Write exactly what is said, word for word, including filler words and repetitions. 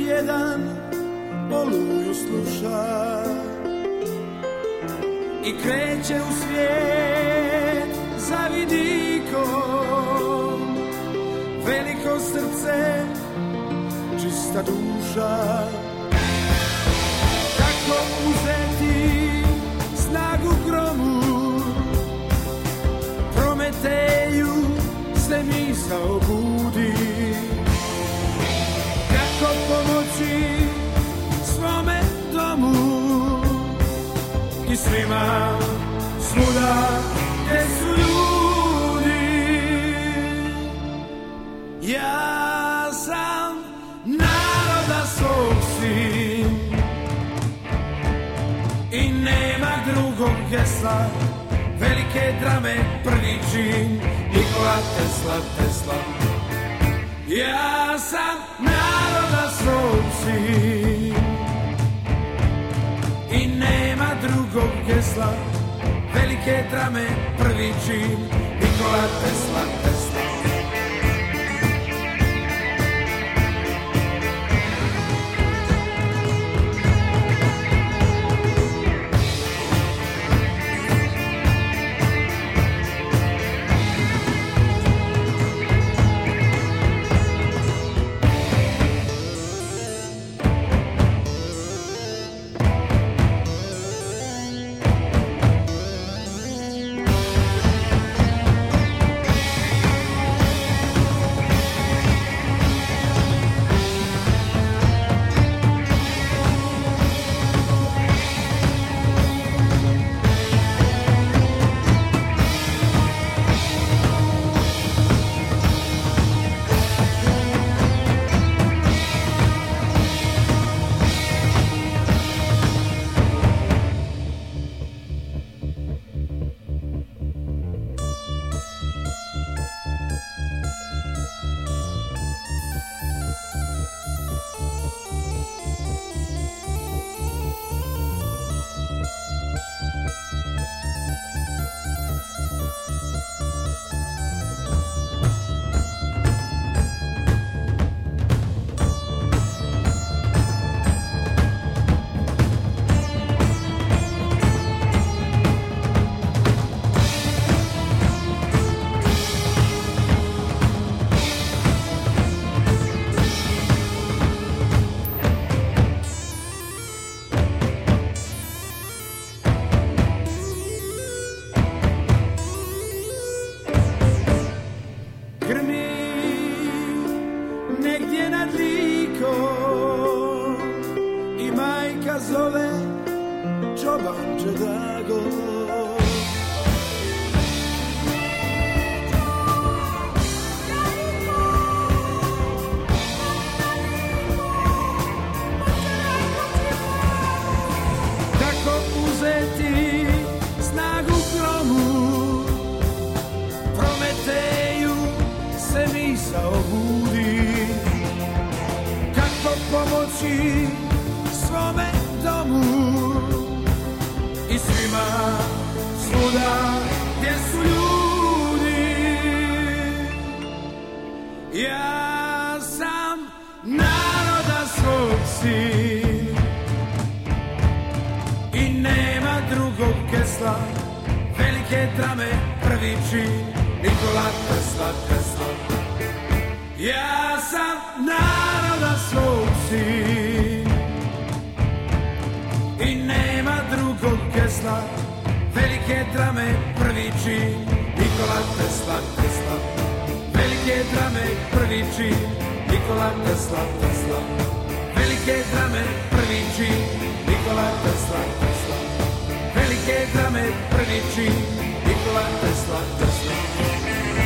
jedan Oluju sluša i kreće u svijet za vidikom. Veliko srce, čista duša. Kako uzeti snagu gromu, Prometeju se misao budi. Kako pomoći svome domu i svima svuda gdje su ljudi. Ja sam naroda svog sin i nema drugog gesla, velike drame prvi čin, Nikola Tesla, Tesla. Ja sam naroda svog sin i nema drugog gesla, velike drame prvi čin, Nikola Tesla, Tesla. Velike drame prvi čin, Nikola Tesla, Tesla.